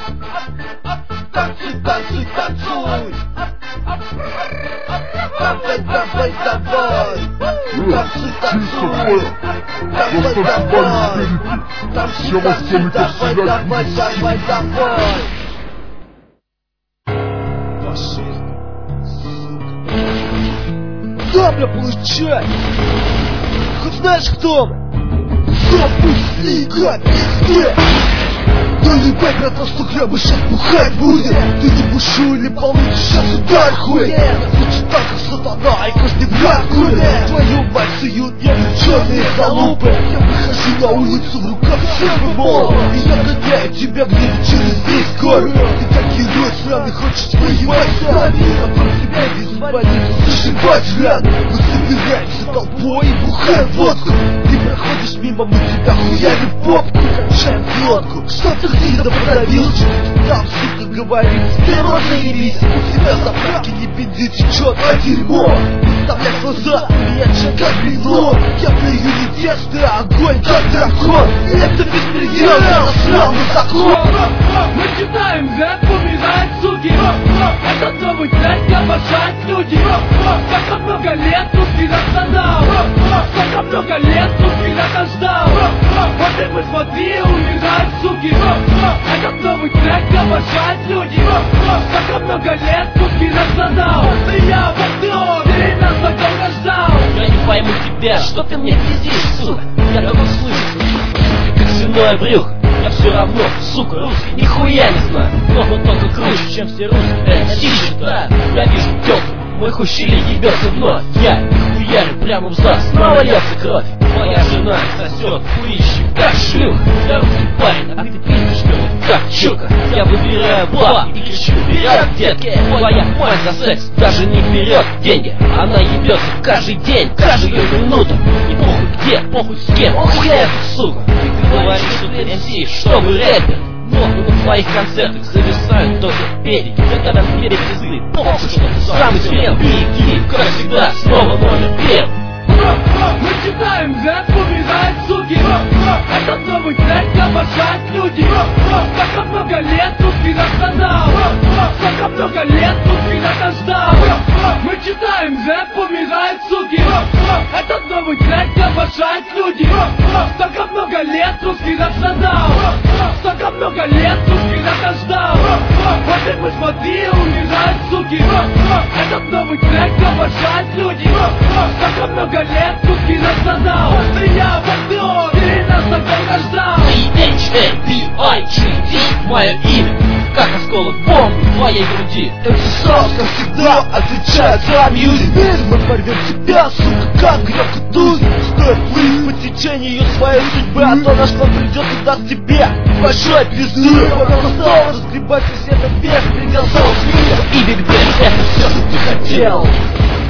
Танцуй, танцуй, танцуй. Давай, давай, давай. Танцуй, танцуй. Давай, давай. Танцуй, танцуй, давай, давай, давай, давай. Фашист, сука. Да, бля, получай. Хоть знаешь, кто мы? Запусти-ка пизде. Наливай, братан, 100 грамм, мы щас бухать будем. Ты не бушу или получишь щас удар, хуй. Звучит так, как сатана, и каждый враг курит. Твою мать суют мне черные залупы. Я выхожу на улицу в руках серый мол. И я гоняю тебя где-то через весь город. Ты как герой сраный, хочешь воевать с нами. Потом тебя везут в больницу зашибать рано. Мы собираемся толпой и бухаем водку. Ты проходишь мимо, мы тебя хуяли в попку. Кончаем глотку, что ты где-то продавился. Там, сука, говорит, ты можно ебись. У тебя заправки не бензин течет, а дерьмо. Выставляй глаза, у меня чек как вино. Я плюю не тесты, а огонь как дракон. Это беспредел, я насрал на закон. Мы читаем рэп, умирают суки. Этот новый трек обожают люди. Сколько много лет русский рассадал. Сколько много лет русский рассаждал. Вот и посмотри, умирают суки. Этот новый трек обожают люди. Сколько много лет русский рассадал. И я в ты нас долго ждал. Я не пойму тебя, что ты мне пиздишь, сука. Я только слышу, как свиное брюхо. Я все равно, сука, русский нихуя не знаю. Но вот только круче, чем все русские. Это ти считаю. Я вижу тёлку, мой хущили ебется вновь. Я нихуярю прямо в зад, снова льется кровь. Моя жена сосет курильщик, как шлюх. Я русский парень, а ты пиздишь меня как чука. Я выбираю баб и кричу: вперед, детки. Твоя мать за секс даже не берет деньги. Она ебется каждый день, каждую минуту. Не похуй где, похуй с кем, ох я эта сука. Ты говоришь, что ты MC, чтобы рэпер. Но на твоих концертах зависают только педики. Я когда перед пизды, похуй, что ты самый смелый. Беги, как всегда, снова номер первый. Мы читаем рэп, умирают суки. Этот новый трек обожают люди. Сколько много лет русский рассадал. Сколько много лет русский рассаждал. Мы читаем рэп, умирают суки. Этот новый трек обожают люди. Сколько много лет русский рассадал. Сколько много лет русский рассаждал. Вот и посмотри, умирают суки. Этот новый трек обожают люди. Сколько много лет русский рассадал. И я в ты нас долго ждал. C-H-A-P-I-G-D, мое имя, как осколок бомбы в твоей груди. MC Sauce, как всегда, отвечает за мьюзик. Теперь мы порвем тебя, сука, как гребку тузи. Стоит плыть по течению своей судьбы, а то наш план придет и даст тебе большой пизды. Потом снова разгребать все это без предел. И Биг Бен, это все, что ты хотел.